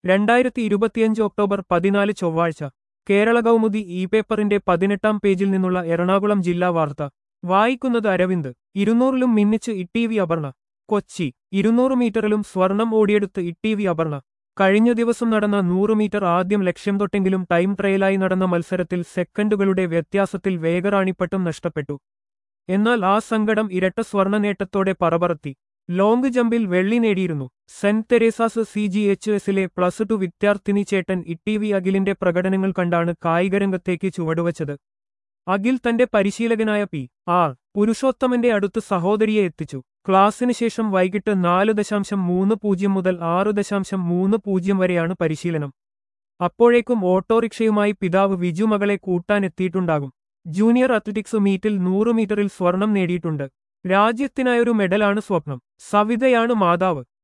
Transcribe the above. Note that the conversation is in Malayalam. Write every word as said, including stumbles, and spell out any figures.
രണ്ടായിരത്തി ഇരുപത്തിയഞ്ച് ഒക്ടോബർ പതിനാല് ചൊവ്വാഴ്ച കേരള കൗമുദി ഇ പേപ്പറിന്റെ പതിനെട്ടാം പേജിൽ നിന്നുള്ള എറണാകുളം ജില്ലാ വാർത്ത വായിക്കുന്നത് അരവിന്ദ്. ഇരുന്നൂറിലും മിന്നിച്ച് ഇ വി അപർണ. കൊച്ചി. ഇരുന്നൂറ് മീറ്ററിലും സ്വർണം ഓടിയെടുത്ത് ഇ വി അപർണ. കഴിഞ്ഞ ദിവസം നടന്ന നൂറ് മീറ്റർ ആദ്യം ലക്ഷ്യം തൊട്ടെങ്കിലും ടൈം ട്രയലായി നടന്ന മത്സരത്തിൽ സെക്കൻഡുകളുടെ വ്യത്യാസത്തിൽ വേഗറാണിപ്പട്ടം നഷ്ടപ്പെട്ടു. എന്നാൽ ആ സങ്കടം ഇരട്ട സ്വർണ്ണ നേട്ടത്തോടെ പറപറത്തി. ലോങ് ജമ്പിൽ വെള്ളി നേടിയിരുന്നു. Saint Teresa's C G H എസിലെ പ്ലസ് ടു വിദ്യാർത്ഥിനി ചേട്ടൻ ഇ വി അഖിലിന്റെ പ്രകടനങ്ങൾ കണ്ടാണ് കായികരംഗത്തേക്ക് ചുവടുവച്ചത്. അഖിൽ തന്റെ പരിശീലകനായ പി ആർ പുരുഷോത്തമന്റെ അടുത്ത് സഹോദരിയെ എത്തിച്ചു. ക്ലാസ്സിന് ശേഷം വൈകിട്ട് നാല് ദശാംശം മൂന്ന് പൂജ്യം മുതൽ ആറ് ദശാംശം മൂന്ന് പൂജ്യം വരെയാണ് പരിശീലനം. അപ്പോഴേക്കും ഓട്ടോറിക്ഷയുമായി പിതാവ് വിജു മകളെ കൂട്ടാനെത്തിയിട്ടുണ്ടാകും. ജൂനിയർ അത്ലറ്റിക്സ് മീറ്റിൽ നൂറ് മീറ്ററിൽ സ്വർണം നേടിയിട്ടുണ്ട്. രാജ്യത്തിനായൊരു മെഡലാണ് സ്വപ്നം. സവിതയാണ് മാതാവ്.